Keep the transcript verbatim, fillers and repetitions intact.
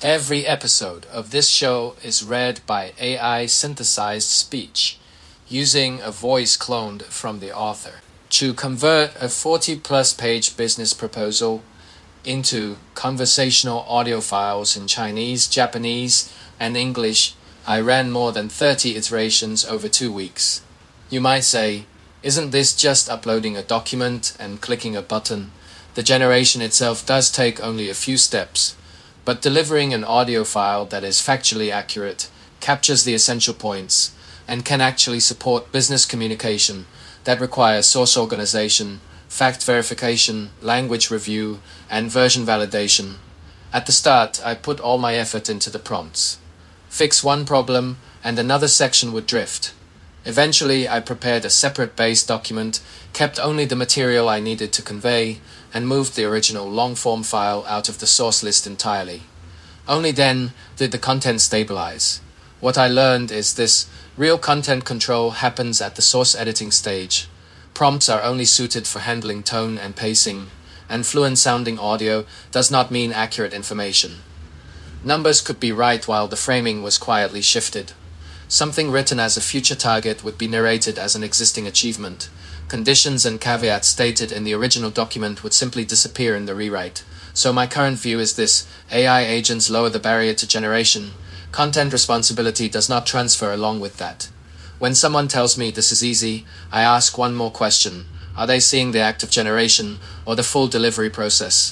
Every episode of this show is read by A I synthesized speech, using a voice cloned from the author. To convert a forty plus page business proposal into conversational audio files in Chinese, Japanese, and English, I ran more than thirty iterations over two weeks. You might say, isn't this just uploading a document and clicking a button? The generation itself does take only a few steps, but delivering an audio file that is factually accurate, captures the essential points, and can actually support business communication that requires source organization, fact verification, language review, and version validation. At the start, I put all my effort into the prompts. Fix one problem, and another section would drift. Eventually, I prepared a separate base document, kept only the material I needed to convey, and moved the original long-form file out of the source list entirely. Only then did the content stabilize. What I learned is this: real content control happens at the source editing stage. Prompts are only suited for handling tone and pacing, and fluent-sounding audio does not mean accurate information. Numbers could be right while the framing was quietly shifted. Something written as a future target would be narrated as an existing achievement. Conditions and caveats stated in the original document would simply disappear in the rewrite. So my current view is this: A I agents lower the barrier to generation. Content responsibility does not transfer along with that. When someone tells me this is easy, I ask one more question: are they seeing the act of generation or the full delivery process?